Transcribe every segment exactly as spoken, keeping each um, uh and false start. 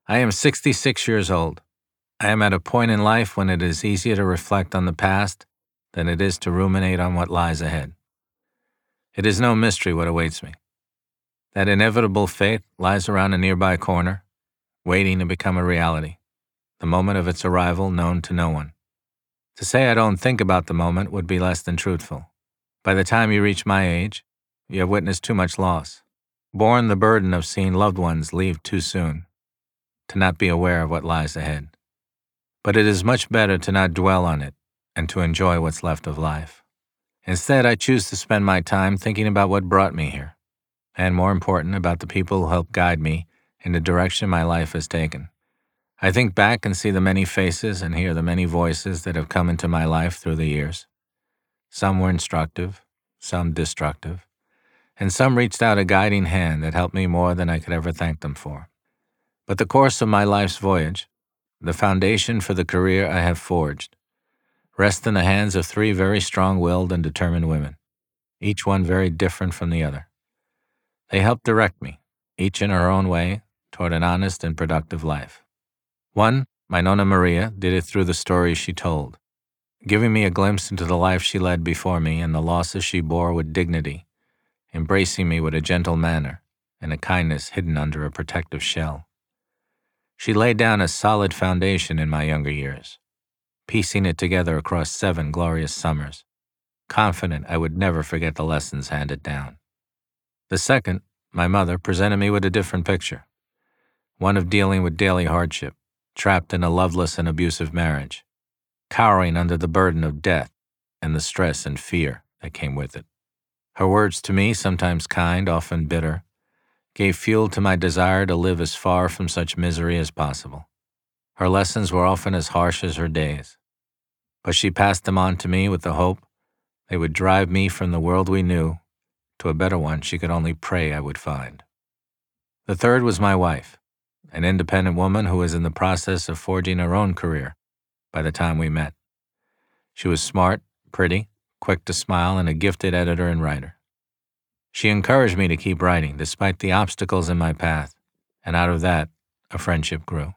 I am sixty-six years old. I am at a point in life when it is easier to reflect on the past than it is to ruminate on what lies ahead. It is no mystery what awaits me. That inevitable fate lies around a nearby corner, waiting to become a reality, the moment of its arrival known to no one. To say I don't think about the moment would be less than truthful. By the time you reach my age, you have witnessed too much loss, borne the burden of seeing loved ones leave too soon, to not be aware of what lies ahead. But it is much better to not dwell on it and to enjoy what's left of life. Instead, I choose to spend my time thinking about what brought me here, and more important, about the people who helped guide me in the direction my life has taken. I think back and see the many faces and hear the many voices that have come into my life through the years. Some were instructive, some destructive, and some reached out a guiding hand that helped me more than I could ever thank them for. But the course of my life's voyage, the foundation for the career I have forged, rests in the hands of three very strong-willed and determined women, each one very different from the other. They helped direct me, each in her own way, toward an honest and productive life. One, my Nonna Maria, did it through the stories she told, giving me a glimpse into the life she led before me and the losses she bore with dignity, embracing me with a gentle manner and a kindness hidden under a protective shell. She laid down a solid foundation in my younger years, piecing it together across seven glorious summers, confident I would never forget the lessons handed down. The second, my mother, presented me with a different picture, one of dealing with daily hardship, trapped in a loveless and abusive marriage, cowering under the burden of death and the stress and fear that came with it. Her words to me, sometimes kind, often bitter, gave fuel to my desire to live as far from such misery as possible. Her lessons were often as harsh as her days, but she passed them on to me with the hope they would drive me from the world we knew to a better one she could only pray I would find. The third was my wife, an independent woman who was in the process of forging her own career by the time we met. She was smart, pretty, quick to smile, and a gifted editor and writer. She encouraged me to keep writing despite the obstacles in my path, and out of that, a friendship grew.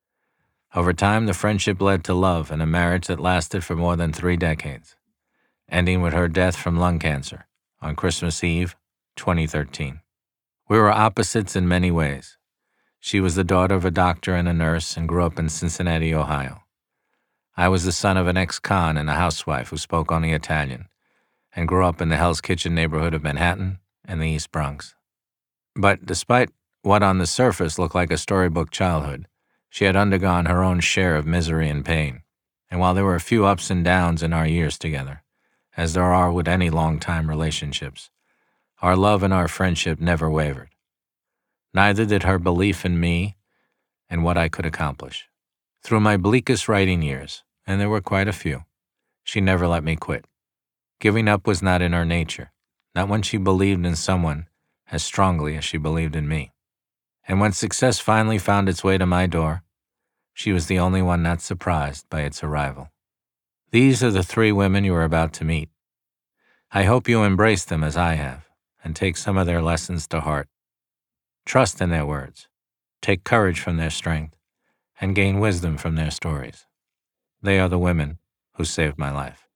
Over time, the friendship led to love and a marriage that lasted for more than three decades, ending with her death from lung cancer on Christmas Eve, twenty thirteen. We were opposites in many ways. She was the daughter of a doctor and a nurse and grew up in Cincinnati, Ohio. I was the son of an ex-con and a housewife who spoke only Italian and grew up in the Hell's Kitchen neighborhood of Manhattan and the East Bronx. But despite what on the surface looked like a storybook childhood, she had undergone her own share of misery and pain, and while there were a few ups and downs in our years together, as there are with any long-time relationships, our love and our friendship never wavered. Neither did her belief in me and what I could accomplish. Through my bleakest writing years, and there were quite a few, she never let me quit. Giving up was not in her nature, not when she believed in someone as strongly as she believed in me. And when success finally found its way to my door, she was the only one not surprised by its arrival. These are the three women you are about to meet. I hope you embrace them as I have, and take some of their lessons to heart. Trust in their words, take courage from their strength, and gain wisdom from their stories. They are the women who saved my life.